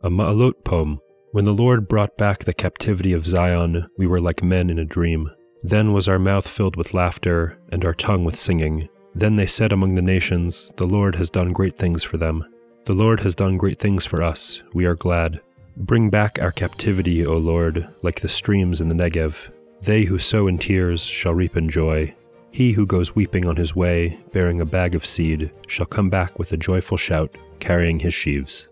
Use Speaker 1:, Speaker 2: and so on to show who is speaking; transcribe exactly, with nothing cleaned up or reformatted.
Speaker 1: A Ma'alot poem. When the Lord brought back the captivity of Zion, we were like men in a dream. Then was our mouth filled with laughter, and our tongue with singing. Then they said among the nations, the Lord has done great things for them. The Lord has done great things for us, we are glad. Bring back our captivity, O Lord, like the streams in the Negev. They who sow in tears shall reap in joy. He who goes weeping on his way, bearing a bag of seed, shall come back with a joyful shout, carrying his sheaves.